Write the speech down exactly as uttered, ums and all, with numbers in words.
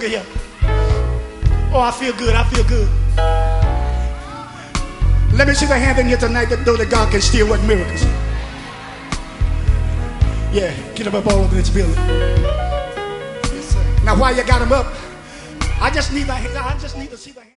Look at here. Oh, I feel good. I feel good. Let me see the hand in here tonight that know that God can still work miracles. Yeah, get them up all over this building. Yes, sir. Now, while you got them up, I just need the, I just need to see the hand.